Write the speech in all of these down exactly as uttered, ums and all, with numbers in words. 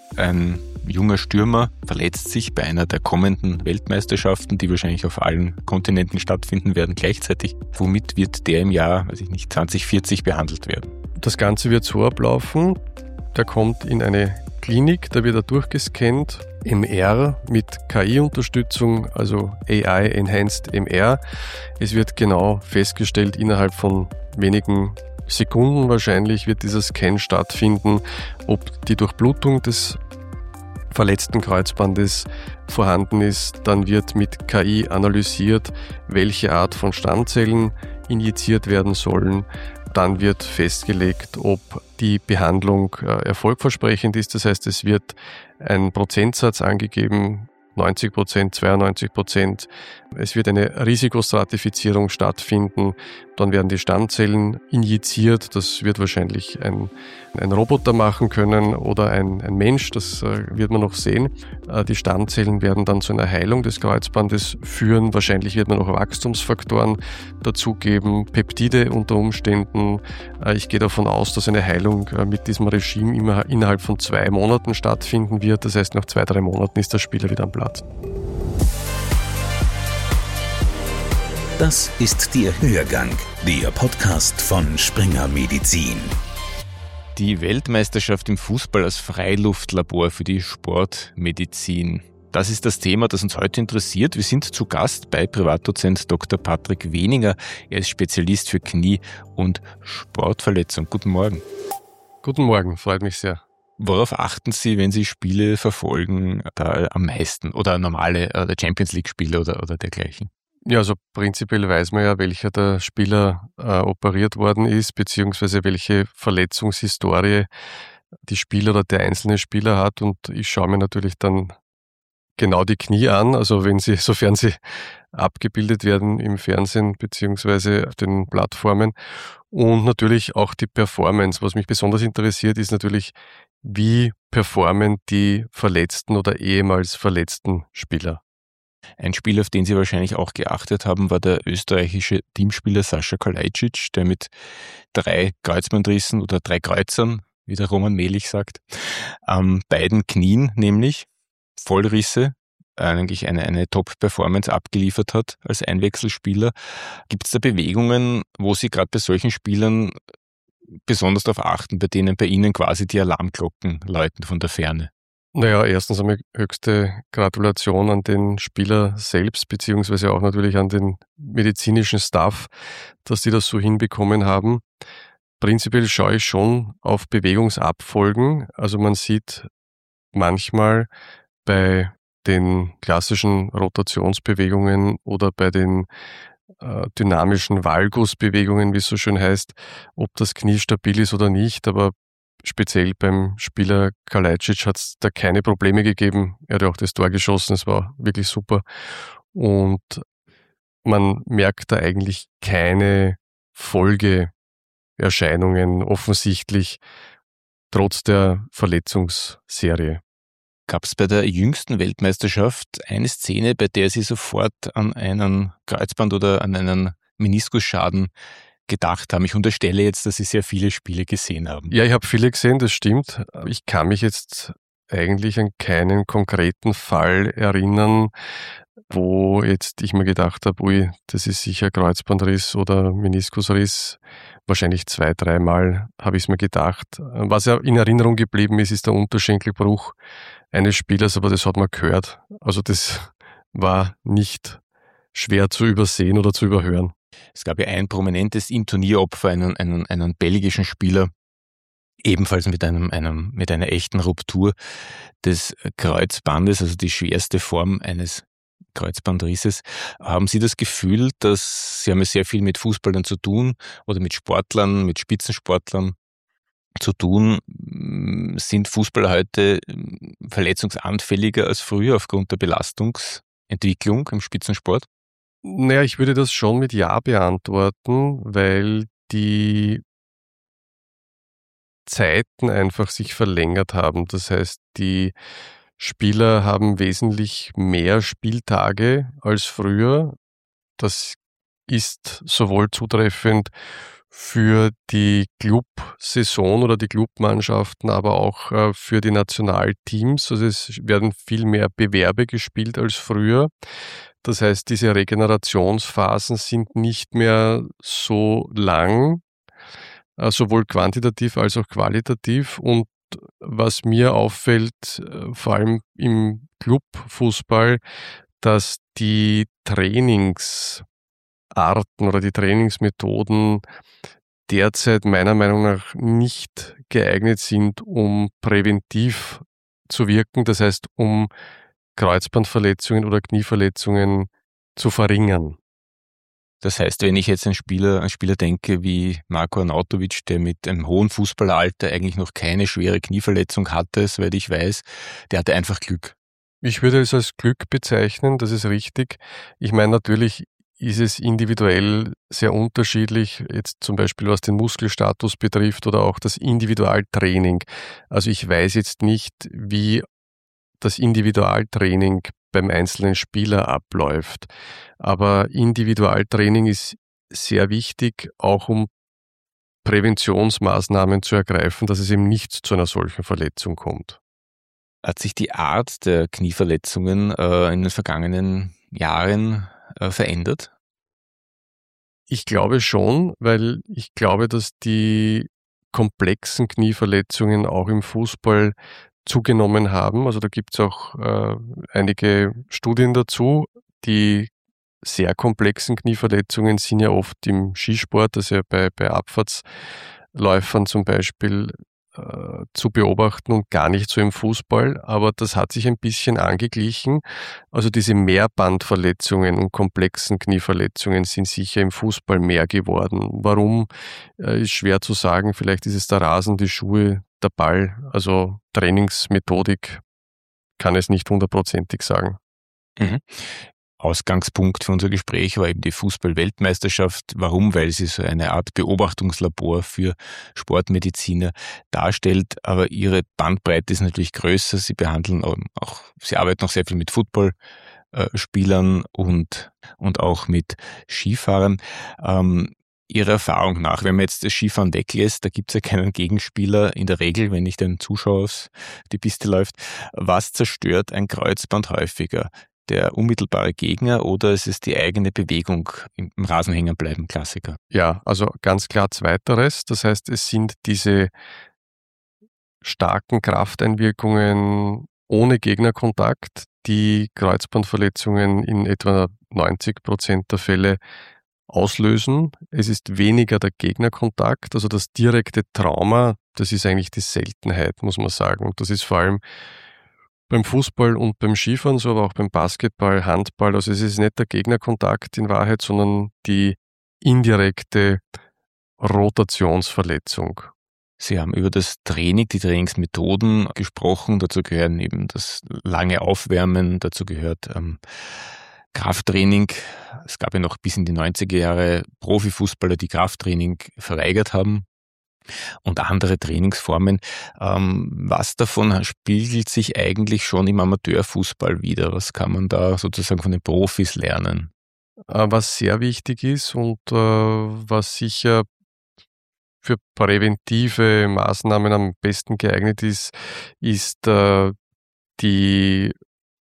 Ein junger Stürmer verletzt sich bei einer der kommenden Weltmeisterschaften, die wahrscheinlich auf allen Kontinenten stattfinden werden gleichzeitig. Womit wird der im Jahr, weiß ich nicht, zwanzig vierzig behandelt werden? Das Ganze wird so ablaufen, der kommt in eine Klinik, da wird er durchgescannt, M R mit K I-Unterstützung, also A I-Enhanced M R. Es wird genau festgestellt, innerhalb von wenigen Sekunden wahrscheinlich wird dieser Scan stattfinden, ob die Durchblutung des verletzten Kreuzbandes vorhanden ist. Dann wird mit K I analysiert, welche Art von Stammzellen injiziert werden sollen. Dann wird festgelegt, ob die Behandlung erfolgversprechend ist. Das heißt, es wird ein Prozentsatz angegeben, neunzig Prozent, zweiundneunzig Prozent. Es wird eine Risikostratifizierung stattfinden. Dann werden die Stammzellen injiziert. Das wird wahrscheinlich ein, ein Roboter machen können oder ein, ein Mensch. Das äh, wird man noch sehen. Äh, die Stammzellen werden dann zu einer Heilung des Kreuzbandes führen. Wahrscheinlich wird man noch Wachstumsfaktoren dazugeben, Peptide unter Umständen. Äh, ich gehe davon aus, dass eine Heilung äh, mit diesem Regime immer innerhalb von zwei Monaten stattfinden wird. Das heißt, nach zwei, drei Monaten ist der Spieler wieder am Platz. Das ist der Hörgang, der Podcast von Springer Medizin. Die Weltmeisterschaft im Fußball als Freiluftlabor für die Sportmedizin. Das ist das Thema, das uns heute interessiert. Wir sind zu Gast bei Privatdozent Doktor Patrick Weninger. Er ist Spezialist für Knie- und Sportverletzung. Guten Morgen. Guten Morgen, freut mich sehr. Worauf achten Sie, wenn Sie Spiele verfolgen, da am meisten? Oder normale oder Champions League-Spiele oder, oder dergleichen? Ja, also prinzipiell weiß man ja, welcher der Spieler äh, operiert worden ist, beziehungsweise welche Verletzungshistorie die Spieler oder der einzelne Spieler hat. Und ich schaue mir natürlich dann genau die Knie an, also wenn sie, sofern sie abgebildet werden im Fernsehen beziehungsweise auf den Plattformen. Und natürlich auch die Performance. Was mich besonders interessiert, ist natürlich, wie performen die verletzten oder ehemals verletzten Spieler. Ein Spieler, auf den Sie wahrscheinlich auch geachtet haben, war der österreichische Teamspieler Sascha Kalajdzic, der mit drei Kreuzbandrissen oder drei Kreuzern, wie der Roman Melich sagt, an beiden Knien nämlich Vollrisse, eigentlich eine, eine Top-Performance abgeliefert hat als Einwechselspieler. Gibt es da Bewegungen, wo Sie gerade bei solchen Spielern besonders darauf achten, bei denen bei Ihnen quasi die Alarmglocken läuten von der Ferne? Naja, erstens einmal höchste Gratulation an den Spieler selbst, beziehungsweise auch natürlich an den medizinischen Staff, dass die das so hinbekommen haben. Prinzipiell schaue ich schon auf Bewegungsabfolgen. Also man sieht manchmal bei den klassischen Rotationsbewegungen oder bei den äh, dynamischen Valgusbewegungen, wie es so schön heißt, ob das Knie stabil ist oder nicht, aber speziell beim Spieler Kalajdzic hat es da keine Probleme gegeben. Er hat ja auch das Tor geschossen, es war wirklich super. Und man merkt da eigentlich keine Folgeerscheinungen offensichtlich, trotz der Verletzungsserie. Gab es bei der jüngsten Weltmeisterschaft eine Szene, bei der Sie sofort an einen Kreuzband oder an einen Meniskusschaden gedacht haben? Ich unterstelle jetzt, dass Sie sehr viele Spiele gesehen haben. Ja, ich habe viele gesehen, das stimmt. Ich kann mich jetzt eigentlich an keinen konkreten Fall erinnern, wo jetzt ich mir gedacht habe, ui, das ist sicher Kreuzbandriss oder Meniskusriss. Wahrscheinlich zwei, dreimal habe ich es mir gedacht. Was ja in Erinnerung geblieben ist, ist der Unterschenkelbruch eines Spielers, aber das hat man gehört. Also das war nicht schwer zu übersehen oder zu überhören. Es gab ja ein prominentes im Turnieropfer, einen, einen, einen belgischen Spieler, ebenfalls mit einem, einem, mit einer echten Ruptur des Kreuzbandes, also die schwerste Form eines Kreuzbandrisses. Haben Sie das Gefühl, dass Sie haben ja sehr viel mit Fußballern zu tun oder mit Sportlern, mit Spitzensportlern zu tun? Sind Fußballer heute verletzungsanfälliger als früher aufgrund der Belastungsentwicklung im Spitzensport? Naja, ich würde das schon mit Ja beantworten, weil die Zeiten einfach sich verlängert haben. Das heißt, die Spieler haben wesentlich mehr Spieltage als früher. Das ist sowohl zutreffend für die Clubsaison oder die Clubmannschaften, aber auch äh, für die Nationalteams. Also es werden viel mehr Bewerbe gespielt als früher. Das heißt, diese Regenerationsphasen sind nicht mehr so lang, äh, sowohl quantitativ als auch qualitativ. Und was mir auffällt, äh, vor allem im Clubfußball, dass die Trainingsarten oder die Trainingsmethoden derzeit meiner Meinung nach nicht geeignet sind, um präventiv zu wirken, das heißt, um Kreuzbandverletzungen oder Knieverletzungen zu verringern. Das heißt, wenn ich jetzt einen Spieler, einen Spieler denke wie Marko Arnautovic, der mit einem hohen Fußballeralter eigentlich noch keine schwere Knieverletzung hatte, soweit ich weiß, der hatte einfach Glück. Ich würde es als Glück bezeichnen, das ist richtig. Ich meine, natürlich ist es individuell sehr unterschiedlich, jetzt zum Beispiel was den Muskelstatus betrifft oder auch das Individualtraining. Also ich weiß jetzt nicht, wie das Individualtraining beim einzelnen Spieler abläuft. Aber Individualtraining ist sehr wichtig, auch um Präventionsmaßnahmen zu ergreifen, dass es eben nicht zu einer solchen Verletzung kommt. Hat sich die Art der Knieverletzungen äh, in den vergangenen Jahren äh, verändert? Ich glaube schon, weil ich glaube, dass die komplexen Knieverletzungen auch im Fußball zugenommen haben. Also da gibt es auch äh, einige Studien dazu. Die sehr komplexen Knieverletzungen sind ja oft im Skisport, also ja bei, bei Abfahrtsläufern zum Beispiel äh, zu beobachten und gar nicht so im Fußball. Aber das hat sich ein bisschen angeglichen. Also diese Mehrbandverletzungen und komplexen Knieverletzungen sind sicher im Fußball mehr geworden. Warum, äh, ist schwer zu sagen. Vielleicht ist es der Rasen, die Schuhe, der Ball, also Trainingsmethodik kann es nicht hundertprozentig sagen. Mhm. Ausgangspunkt für unser Gespräch war eben die Fußball-Weltmeisterschaft. Warum? Weil sie so eine Art Beobachtungslabor für Sportmediziner darstellt, aber ihre Bandbreite ist natürlich größer. Sie behandeln auch, sie arbeiten auch sehr viel mit Footballspielern und, und auch mit Skifahrern. Ähm, Ihrer Erfahrung nach, wenn man jetzt das Skifahren weglässt, da gibt es ja keinen Gegenspieler in der Regel, wenn nicht ein Zuschauer auf die Piste läuft. Was zerstört ein Kreuzband häufiger? Der unmittelbare Gegner oder ist es die eigene Bewegung im Rasen hängen bleiben? Klassiker. Ja, also ganz klar zweiteres. Das heißt, es sind diese starken Krafteinwirkungen ohne Gegnerkontakt, die Kreuzbandverletzungen in etwa neunzig Prozent der Fälle auslösen. Es ist weniger der Gegnerkontakt, also das direkte Trauma, das ist eigentlich die Seltenheit, muss man sagen. Und das ist vor allem beim Fußball und beim Skifahren so, aber auch beim Basketball, Handball. Also es ist nicht der Gegnerkontakt in Wahrheit, sondern die indirekte Rotationsverletzung. Sie haben über das Training, die Trainingsmethoden gesprochen. Dazu gehören eben das lange Aufwärmen, dazu gehört ähm, Krafttraining. Es gab ja noch bis in die neunziger Jahre Profifußballer, die Krafttraining verweigert haben und andere Trainingsformen. Ähm, was davon spiegelt sich eigentlich schon im Amateurfußball wider? Was kann man da sozusagen von den Profis lernen? Was sehr wichtig ist und äh, was sicher für präventive Maßnahmen am besten geeignet ist, ist äh, die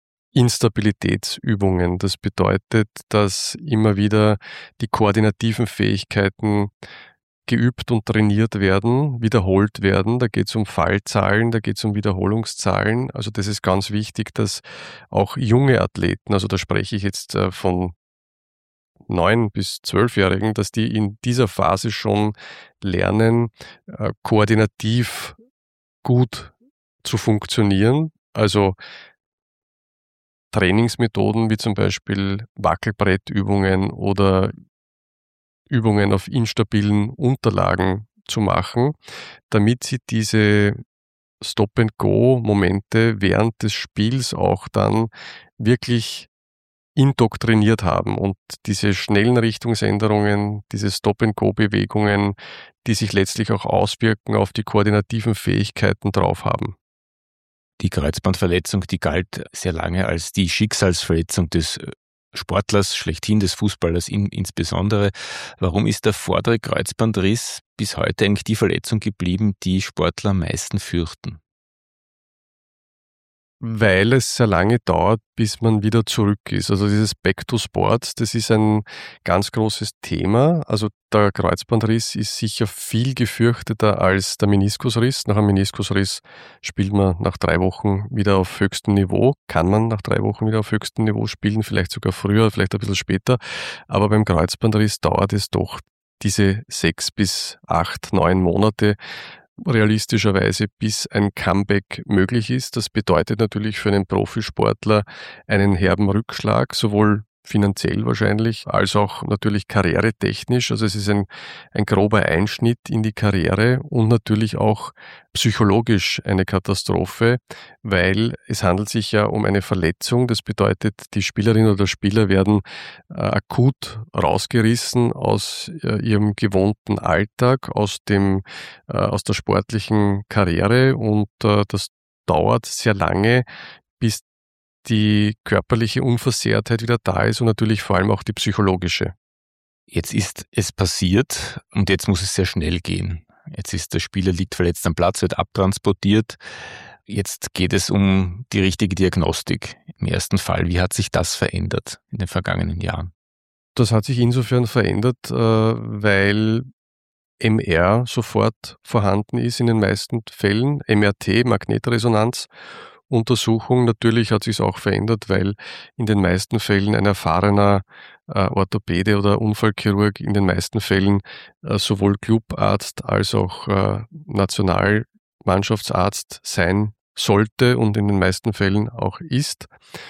Instabilitätsübungen. Das bedeutet, dass immer wieder die koordinativen Fähigkeiten geübt und trainiert werden, wiederholt werden. Da geht es um Fallzahlen, da geht es um Wiederholungszahlen. Also das ist ganz wichtig, dass auch junge Athleten, also da spreche ich jetzt äh, von neun- bis zwölfjährigen, dass die in dieser Phase schon lernen, äh, koordinativ gut zu funktionieren. Also Trainingsmethoden wie zum Beispiel Wackelbrettübungen oder Übungen auf instabilen Unterlagen zu machen, damit sie diese Stop-and-Go-Momente während des Spiels auch dann wirklich indoktriniert haben und diese schnellen Richtungsänderungen, diese Stop-and-Go-Bewegungen, die sich letztlich auch auswirken auf die koordinativen Fähigkeiten drauf haben. Die Kreuzbandverletzung, die galt sehr lange als die Schicksalsverletzung des Sportlers schlechthin, des Fußballers in, insbesondere. Warum ist der vordere Kreuzbandriss bis heute eigentlich die Verletzung geblieben, die Sportler am meisten fürchten? Weil es sehr lange dauert, bis man wieder zurück ist. Also dieses Back to Sport, das ist ein ganz großes Thema. Also der Kreuzbandriss ist sicher viel gefürchteter als der Meniskusriss. Nach einem Meniskusriss spielt man nach drei Wochen wieder auf höchstem Niveau. Kann man nach drei Wochen wieder auf höchstem Niveau spielen, vielleicht sogar früher, vielleicht ein bisschen später. Aber beim Kreuzbandriss dauert es doch diese sechs bis acht, neun Monate, realistischerweise, bis ein Comeback möglich ist. Das bedeutet natürlich für einen Profisportler einen herben Rückschlag, sowohl finanziell wahrscheinlich, als auch natürlich karrieretechnisch. Also es ist ein, ein grober Einschnitt in die Karriere und natürlich auch psychologisch eine Katastrophe, weil es handelt sich ja um eine Verletzung. Das bedeutet, die Spielerin oder Spieler werden äh, akut rausgerissen aus äh, ihrem gewohnten Alltag, aus dem, äh, aus der sportlichen Karriere und äh, das dauert sehr lange, bis die körperliche Unversehrtheit wieder da ist und natürlich vor allem auch die psychologische. Jetzt ist es passiert und jetzt muss es sehr schnell gehen. Jetzt ist der Spieler liegt verletzt am Platz, wird abtransportiert. Jetzt geht es um die richtige Diagnostik im ersten Fall. Wie hat sich das verändert in den vergangenen Jahren? Das hat sich insofern verändert, weil M R sofort vorhanden ist in den meisten Fällen. M R T, Magnetresonanz. Untersuchung. Natürlich hat sich es auch verändert, weil in den meisten Fällen ein erfahrener äh, Orthopäde oder Unfallchirurg in den meisten Fällen äh, sowohl Clubarzt als auch äh, Nationalmannschaftsarzt sein sollte und in den meisten Fällen auch ist.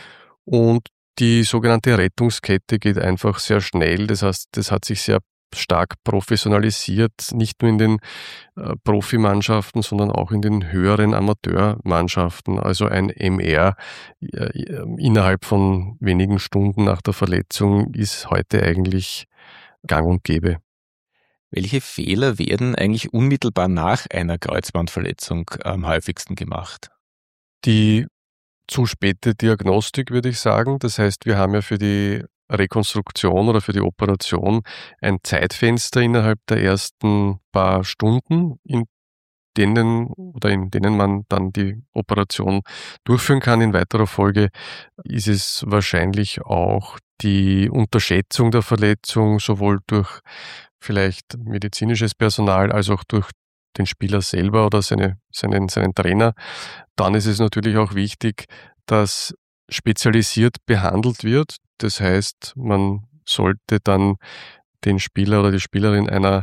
Und die sogenannte Rettungskette geht einfach sehr schnell. Das heißt, das hat sich sehr stark professionalisiert, nicht nur in den äh, Profimannschaften, sondern auch in den höheren Amateurmannschaften. Also ein M R äh, innerhalb von wenigen Stunden nach der Verletzung ist heute eigentlich gang und gäbe. Welche Fehler werden eigentlich unmittelbar nach einer Kreuzbandverletzung am häufigsten gemacht? Die zu späte Diagnostik, würde ich sagen. Das heißt, wir haben ja für die Rekonstruktion oder für die Operation ein Zeitfenster innerhalb der ersten paar Stunden, in denen oder in denen man dann die Operation durchführen kann. In weiterer Folge ist es wahrscheinlich auch die Unterschätzung der Verletzung, sowohl durch vielleicht medizinisches Personal als auch durch den Spieler selber oder seine, seinen, seinen Trainer. Dann ist es natürlich auch wichtig, dass spezialisiert behandelt wird. Das heißt, man sollte dann den Spieler oder die Spielerin einer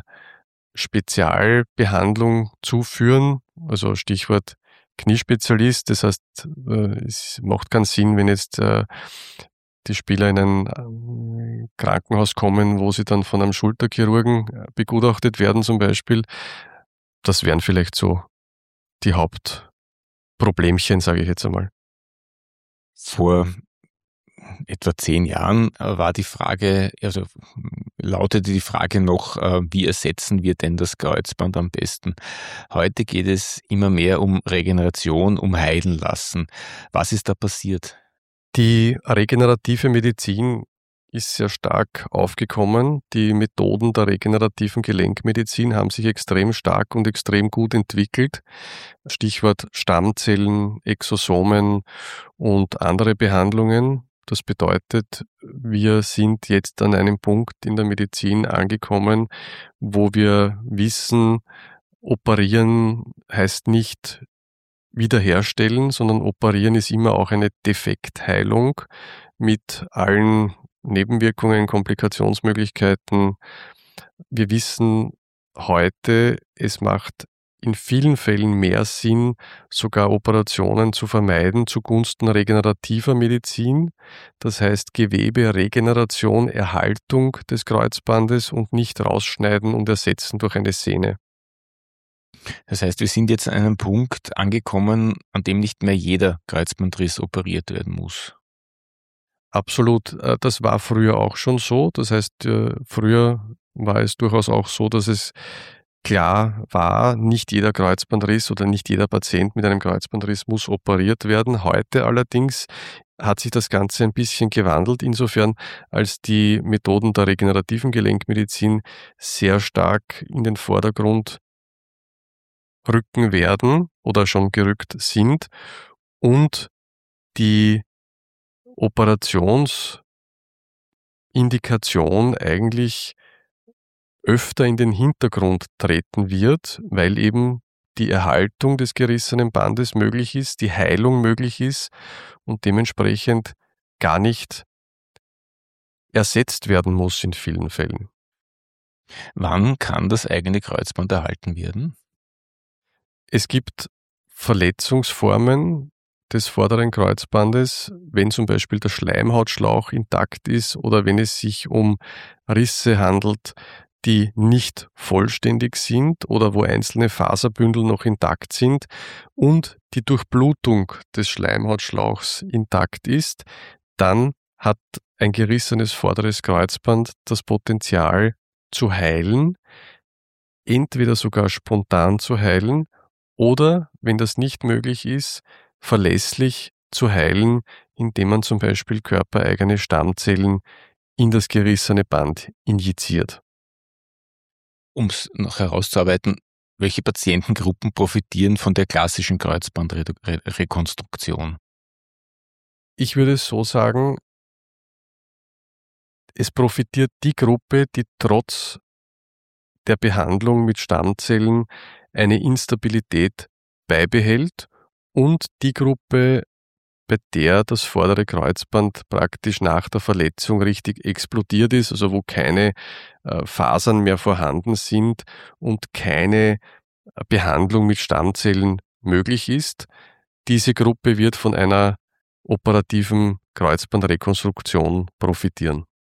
Spezialbehandlung zuführen, also Stichwort Kniespezialist. Das heißt, es macht keinen Sinn, wenn jetzt die Spieler in ein Krankenhaus kommen, wo sie dann von einem Schulterchirurgen begutachtet werden zum Beispiel. Das wären vielleicht so die Hauptproblemchen, sage ich jetzt einmal. Vor etwa zehn Jahren war die Frage, also lautete die Frage noch, wie ersetzen wir denn das Kreuzband am besten? Heute geht es immer mehr um Regeneration, um heilen lassen. Was ist da passiert? Die regenerative Medizin ist sehr stark aufgekommen. Die Methoden der regenerativen Gelenkmedizin haben sich extrem stark und extrem gut entwickelt. Stichwort Stammzellen, Exosomen und andere Behandlungen. Das bedeutet, wir sind jetzt an einem Punkt in der Medizin angekommen, wo wir wissen, operieren heißt nicht wiederherstellen, sondern operieren ist immer auch eine Defektheilung mit allen Nebenwirkungen, Komplikationsmöglichkeiten. Wir wissen heute, es macht in vielen Fällen mehr Sinn, sogar Operationen zu vermeiden zugunsten regenerativer Medizin. Das heißt Geweberegeneration, Erhaltung des Kreuzbandes und nicht rausschneiden und ersetzen durch eine Sehne. Das heißt, wir sind jetzt an einem Punkt angekommen, an dem nicht mehr jeder Kreuzbandriss operiert werden muss. Absolut. Das war früher auch schon so. Das heißt, früher war es durchaus auch so, dass es klar war, nicht jeder Kreuzbandriss oder nicht jeder Patient mit einem Kreuzbandriss muss operiert werden. Heute allerdings hat sich das Ganze ein bisschen gewandelt, insofern als die Methoden der regenerativen Gelenkmedizin sehr stark in den Vordergrund rücken werden oder schon gerückt sind und die Operationsindikation eigentlich öfter in den Hintergrund treten wird, weil eben die Erhaltung des gerissenen Bandes möglich ist, die Heilung möglich ist und dementsprechend gar nicht ersetzt werden muss in vielen Fällen. Wann kann das eigene Kreuzband erhalten werden? Es gibt Verletzungsformen des vorderen Kreuzbandes, wenn zum Beispiel der Schleimhautschlauch intakt ist oder wenn es sich um Risse handelt, die nicht vollständig sind oder wo einzelne Faserbündel noch intakt sind und die Durchblutung des Schleimhautschlauchs intakt ist, dann hat ein gerissenes vorderes Kreuzband das Potenzial zu heilen, entweder sogar spontan zu heilen oder, wenn das nicht möglich ist, verlässlich zu heilen, indem man zum Beispiel körpereigene Stammzellen in das gerissene Band injiziert. Um es noch herauszuarbeiten, welche Patientengruppen profitieren von der klassischen Kreuzbandrekonstruktion? Ich würde es so sagen, es profitiert die Gruppe, die trotz der Behandlung mit Stammzellen eine Instabilität beibehält und die Gruppe, bei der das vordere Kreuzband praktisch nach der Verletzung richtig explodiert ist, also wo keine äh, Fasern mehr vorhanden sind und keine Behandlung mit Stammzellen möglich ist. Diese Gruppe wird von einer operativen Kreuzbandrekonstruktion profitieren.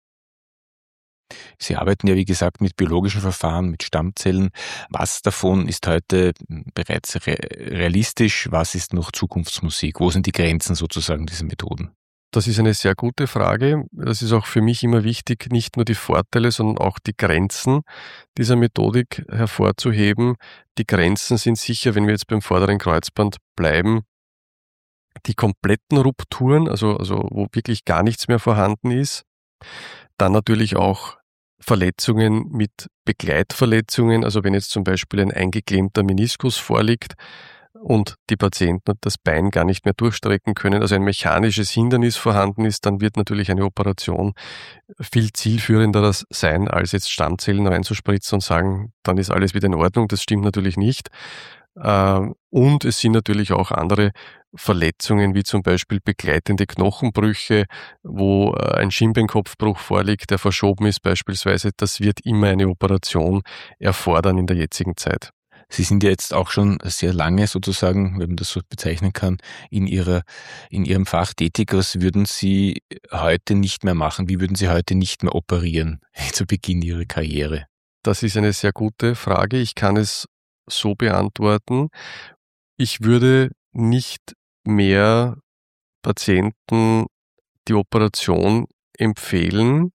Sie arbeiten ja, wie gesagt, mit biologischen Verfahren, mit Stammzellen. Was davon ist heute bereits re- realistisch? Was ist noch Zukunftsmusik? Wo sind die Grenzen sozusagen dieser Methoden? Das ist eine sehr gute Frage. Das ist auch für mich immer wichtig, nicht nur die Vorteile, sondern auch die Grenzen dieser Methodik hervorzuheben. Die Grenzen sind sicher, wenn wir jetzt beim vorderen Kreuzband bleiben, die kompletten Rupturen, also, also wo wirklich gar nichts mehr vorhanden ist. Dann natürlich auch Verletzungen mit Begleitverletzungen, also wenn jetzt zum Beispiel ein eingeklemmter Meniskus vorliegt und die Patienten das Bein gar nicht mehr durchstrecken können, also ein mechanisches Hindernis vorhanden ist, dann wird natürlich eine Operation viel zielführender sein, als jetzt Stammzellen reinzuspritzen und sagen, dann ist alles wieder in Ordnung. Das stimmt natürlich nicht. Und es sind natürlich auch andere Verletzungen, wie zum Beispiel begleitende Knochenbrüche, wo ein Schienbeinkopfbruch vorliegt, der verschoben ist beispielsweise. Das wird immer eine Operation erfordern in der jetzigen Zeit. Sie sind ja jetzt auch schon sehr lange sozusagen, wenn man das so bezeichnen kann, in Ihrer, in Ihrem Fach tätig. Was würden Sie heute nicht mehr machen? Wie würden Sie heute nicht mehr operieren zu Beginn Ihrer Karriere? Das ist eine sehr gute Frage. Ich kann es so beantworten. Ich würde nicht mehr Patienten die Operation empfehlen,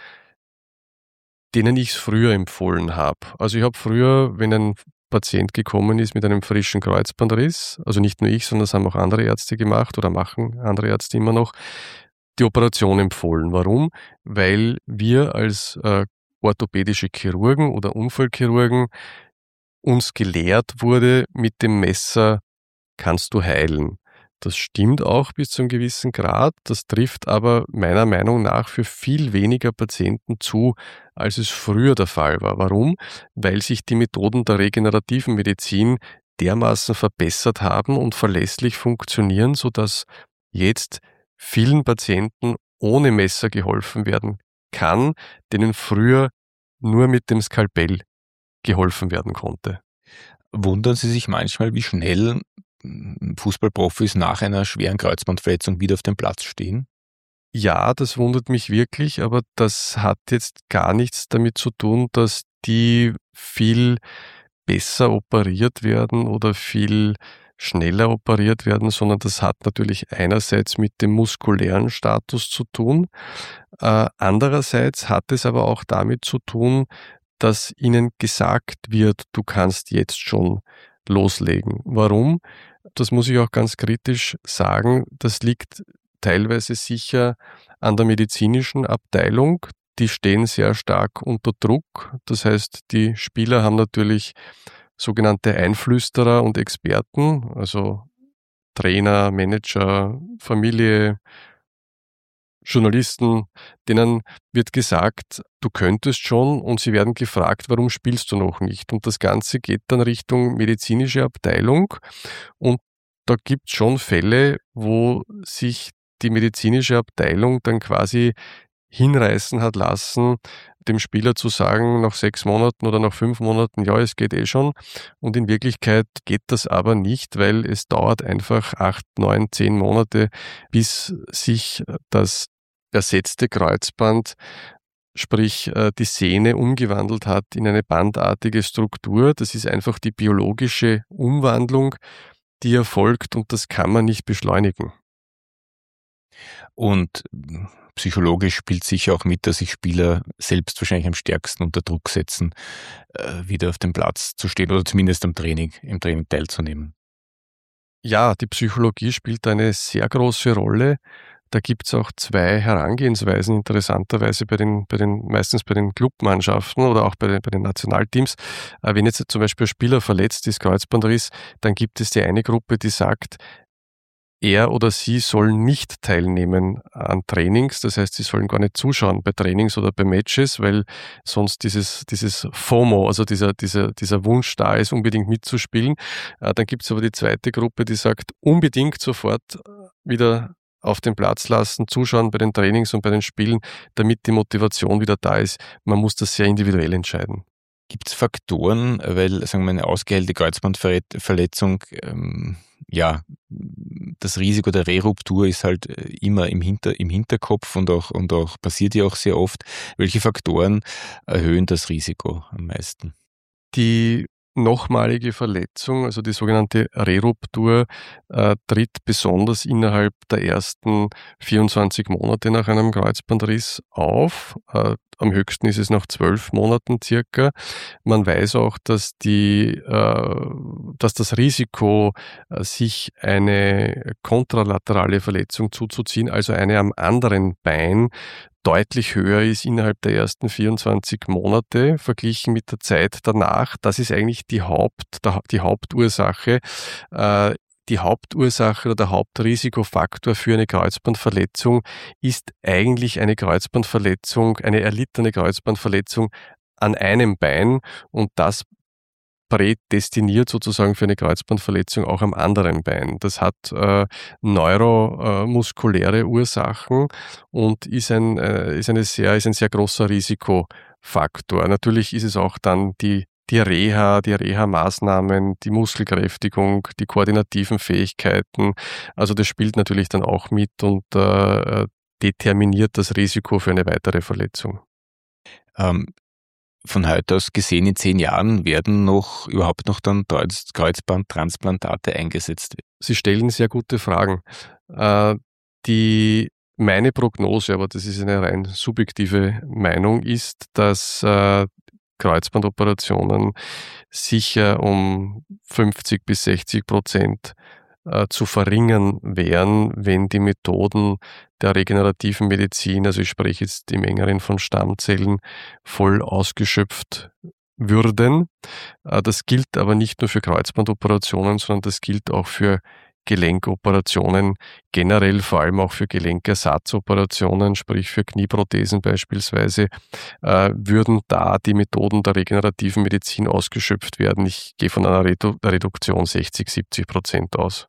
denen ich es früher empfohlen habe. Also ich habe früher, wenn ein Patient gekommen ist mit einem frischen Kreuzbandriss, also nicht nur ich, sondern das haben auch andere Ärzte gemacht oder machen andere Ärzte immer noch, die Operation empfohlen. Warum? Weil wir als äh, orthopädische Chirurgen oder Unfallchirurgen uns gelehrt wurde, mit dem Messer kannst du heilen. Das stimmt auch bis zu einem gewissen Grad, das trifft aber meiner Meinung nach für viel weniger Patienten zu, als es früher der Fall war. Warum? Weil sich die Methoden der regenerativen Medizin dermaßen verbessert haben und verlässlich funktionieren, sodass jetzt vielen Patienten ohne Messer geholfen werden kann, denen früher nur mit dem Skalpell geholfen werden konnte. Wundern Sie sich manchmal, wie schnell Fußballprofis nach einer schweren Kreuzbandverletzung wieder auf dem Platz stehen? Ja, das wundert mich wirklich, aber das hat jetzt gar nichts damit zu tun, dass die viel besser operiert werden oder viel schneller operiert werden, sondern das hat natürlich einerseits mit dem muskulären Status zu tun. Äh, andererseits hat es aber auch damit zu tun, dass ihnen gesagt wird, du kannst jetzt schon loslegen. Warum? Das muss ich auch ganz kritisch sagen. Das liegt teilweise sicher an der medizinischen Abteilung. Die stehen sehr stark unter Druck. Das heißt, die Spieler haben natürlich sogenannte Einflüsterer und Experten, also Trainer, Manager, Familie, Journalisten, denen wird gesagt, du könntest schon, und sie werden gefragt, warum spielst du noch nicht? Und das Ganze geht dann Richtung medizinische Abteilung, und da gibt es schon Fälle, wo sich die medizinische Abteilung dann quasi hinreißen hat lassen, dem Spieler zu sagen, nach sechs Monaten oder nach fünf Monaten, ja, es geht eh schon. Und in Wirklichkeit geht das aber nicht, weil es dauert einfach acht, neun, zehn Monate, bis sich das ersetzte Kreuzband, sprich die Sehne, umgewandelt hat in eine bandartige Struktur. Das ist einfach die biologische Umwandlung, die erfolgt, und das kann man nicht beschleunigen. Und psychologisch spielt sicher auch mit, dass sich Spieler selbst wahrscheinlich am stärksten unter Druck setzen, wieder auf dem Platz zu stehen oder zumindest am Training, im Training teilzunehmen. Ja, die Psychologie spielt eine sehr große Rolle. Da gibt es auch zwei Herangehensweisen, interessanterweise bei den, bei den, meistens bei den Clubmannschaften oder auch bei den, bei den Nationalteams. Wenn jetzt zum Beispiel ein Spieler verletzt ist, Kreuzbandriss, dann gibt es die eine Gruppe, die sagt, er oder sie soll nicht teilnehmen an Trainings, das heißt, sie sollen gar nicht zuschauen bei Trainings oder bei Matches, weil sonst dieses, dieses FOMO, also dieser, dieser, dieser Wunsch da ist, unbedingt mitzuspielen. Dann gibt es aber die zweite Gruppe, die sagt, unbedingt sofort wieder auf den Platz lassen, zuschauen bei den Trainings und bei den Spielen, damit die Motivation wieder da ist. Man muss das sehr individuell entscheiden. Gibt es Faktoren, weil, sagen wir, eine ausgeheilte Kreuzbandverletzung, ähm, ja, das Risiko der Reruptur ist halt immer im, Hinter, im Hinterkopf und auch, und auch passiert ja auch sehr oft. Welche Faktoren erhöhen das Risiko am meisten? Die nochmalige Verletzung, also die sogenannte Reruptur, äh, tritt besonders innerhalb der ersten vierundzwanzig Monate nach einem Kreuzbandriss auf. Äh, am höchsten ist es nach zwölf Monaten circa. Man weiß auch, dass die, äh, dass das Risiko, äh, sich eine kontralaterale Verletzung zuzuziehen, also eine am anderen Bein, deutlich höher ist innerhalb der ersten vierundzwanzig Monate verglichen mit der Zeit danach. Das ist eigentlich die Haupt, die Hauptursache. Die Hauptursache oder der Hauptrisikofaktor für eine Kreuzbandverletzung ist eigentlich eine Kreuzbandverletzung, eine erlittene Kreuzbandverletzung an einem Bein, und das prädestiniert sozusagen für eine Kreuzbandverletzung auch am anderen Bein. Das hat äh, neuromuskuläre Ursachen und ist ein, äh, ist, eine sehr, ist ein sehr großer Risikofaktor. Natürlich ist es auch dann die, die Reha, die Reha-Maßnahmen, die Muskelkräftigung, die koordinativen Fähigkeiten. Also das spielt natürlich dann auch mit und äh, determiniert das Risiko für eine weitere Verletzung. Ähm Von heute aus gesehen, in zehn Jahren werden noch überhaupt noch dann Kreuzbandtransplantate eingesetzt? Sie stellen sehr gute Fragen. Äh, die, meine Prognose, aber das ist eine rein subjektive Meinung, ist, dass äh, Kreuzbandoperationen sicher um fünfzig bis sechzig Prozent äh, zu verringern wären, wenn die Methoden der regenerativen Medizin, also ich spreche jetzt im engeren von Stammzellen, voll ausgeschöpft würden. Äh, das gilt aber nicht nur für Kreuzbandoperationen, sondern das gilt auch für Gelenkoperationen, generell vor allem auch für Gelenkersatzoperationen, sprich für Knieprothesen beispielsweise, äh, würden da die Methoden der regenerativen Medizin ausgeschöpft werden. Ich gehe von einer Redu- Reduktion sechzig, siebzig Prozent aus.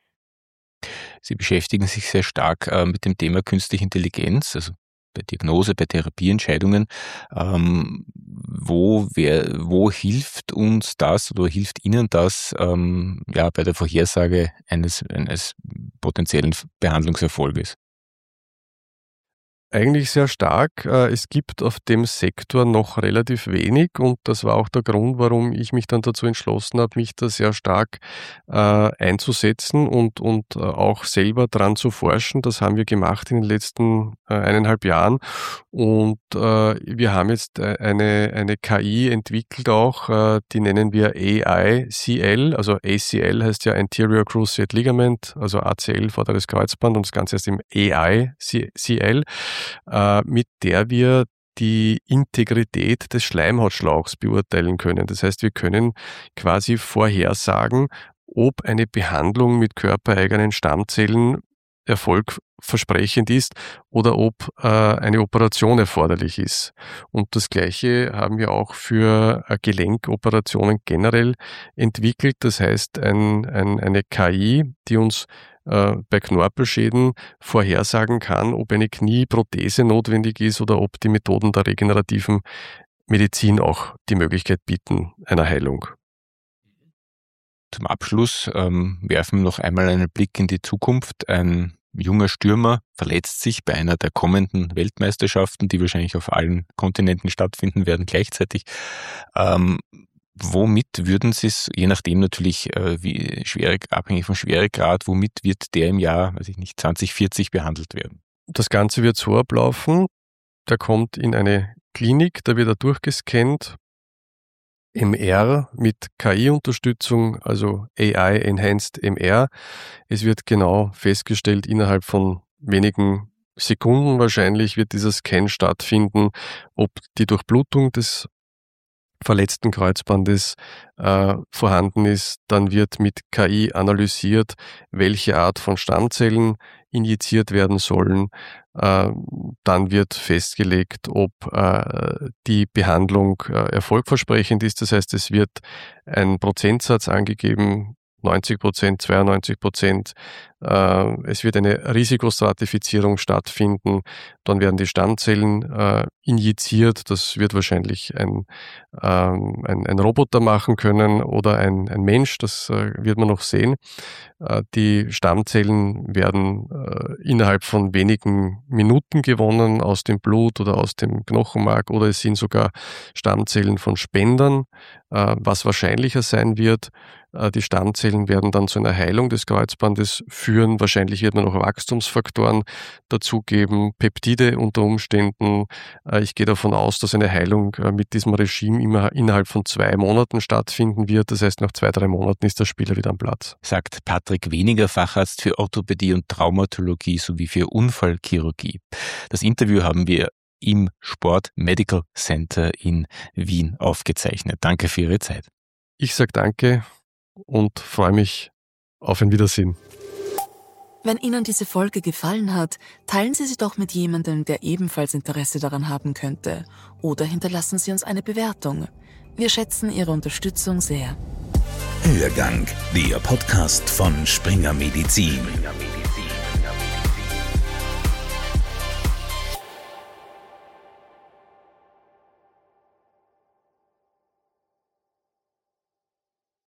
Sie beschäftigen sich sehr stark äh, mit dem Thema künstliche Intelligenz, also bei Diagnose, bei Therapieentscheidungen. Ähm, wo, wer, wo hilft uns das oder hilft Ihnen das ähm, ja, bei der Vorhersage eines, eines potenziellen Behandlungserfolges? Eigentlich sehr stark. Es gibt auf dem Sektor noch relativ wenig und das war auch der Grund, warum ich mich dann dazu entschlossen habe, mich da sehr stark äh, einzusetzen und, und äh, auch selber dran zu forschen. Das haben wir gemacht in den letzten äh, eineinhalb Jahren und äh, wir haben jetzt eine, eine K I entwickelt auch, äh, die nennen wir A I C L, also A C L heißt ja Anterior Cruciate Ligament, also A C L, vorderes Kreuzband und das Ganze heißt im A I C L. Mit der wir die Integrität des Schleimhautschlauchs beurteilen können. Das heißt, wir können quasi vorhersagen, ob eine Behandlung mit körpereigenen Stammzellen erfolgversprechend ist oder ob äh, eine Operation erforderlich ist. Und das Gleiche haben wir auch für äh, Gelenkoperationen generell entwickelt. Das heißt, ein, ein, eine K I, die uns bei Knorpelschäden vorhersagen kann, ob eine Knieprothese notwendig ist oder ob die Methoden der regenerativen Medizin auch die Möglichkeit bieten einer Heilung. Zum Abschluss ähm, werfen wir noch einmal einen Blick in die Zukunft. Ein junger Stürmer verletzt sich bei einer der kommenden Weltmeisterschaften, die wahrscheinlich auf allen Kontinenten stattfinden werden gleichzeitig. Ähm, Womit würden Sie es, je nachdem natürlich äh, wie schwer, abhängig vom Schweregrad, womit wird der im Jahr, weiß ich nicht, zwanzig vierzig behandelt werden? Das Ganze wird so ablaufen, der kommt in eine Klinik, da wird er durchgescannt, M R mit K I-Unterstützung, also A I-Enhanced M R. Es wird genau festgestellt, innerhalb von wenigen Sekunden wahrscheinlich wird dieser Scan stattfinden, ob die Durchblutung des verletzten Kreuzbandes äh, vorhanden ist. Dann wird mit K I analysiert, welche Art von Stammzellen injiziert werden sollen. Äh, dann wird festgelegt, ob äh, die Behandlung äh, erfolgversprechend ist. Das heißt, es wird ein Prozentsatz angegeben, neunzig Prozent, zweiundneunzig Prozent. Äh, es wird eine Risikostratifizierung stattfinden. Dann werden die Stammzellen äh, injiziert. Das wird wahrscheinlich ein, ähm, ein, ein Roboter machen können oder ein, ein Mensch. Das äh, wird man noch sehen. Äh, die Stammzellen werden äh, innerhalb von wenigen Minuten gewonnen aus dem Blut oder aus dem Knochenmark oder es sind sogar Stammzellen von Spendern, äh, was wahrscheinlicher sein wird. Die Stammzellen werden dann zu einer Heilung des Kreuzbandes führen. Wahrscheinlich wird man noch Wachstumsfaktoren dazugeben, Peptide unter Umständen. Ich gehe davon aus, dass eine Heilung mit diesem Regime immer innerhalb von zwei Monaten stattfinden wird. Das heißt, nach zwei, drei Monaten ist der Spieler wieder am Platz. Sagt Patrick Weniger, Facharzt für Orthopädie und Traumatologie sowie für Unfallchirurgie. Das Interview haben wir im Sport Medical Center in Wien aufgezeichnet. Danke für Ihre Zeit. Ich sage danke und freue mich auf ein Wiedersehen. Wenn Ihnen diese Folge gefallen hat, teilen Sie sie doch mit jemandem, der ebenfalls Interesse daran haben könnte. Oder hinterlassen Sie uns eine Bewertung. Wir schätzen Ihre Unterstützung sehr. Hörgang, der Podcast von Springer Medizin.